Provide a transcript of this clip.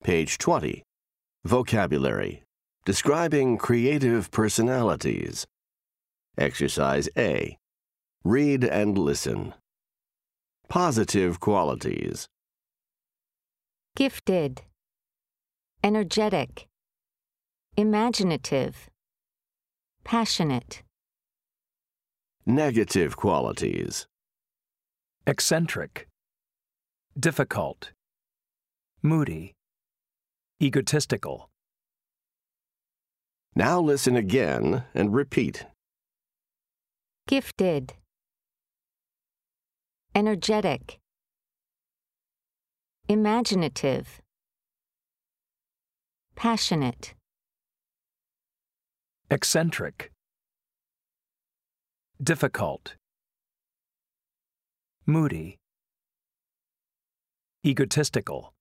Page 20. Vocabulary. Describing creative personalities. Exercise A. Read and listen. Positive qualities. Gifted, energetic, imaginative, passionate. Negative qualities. Eccentric, difficult, moody, egotistical. Now listen again and repeat. Gifted, energetic, imaginative, passionate. Eccentric, difficult, moody, egotistical.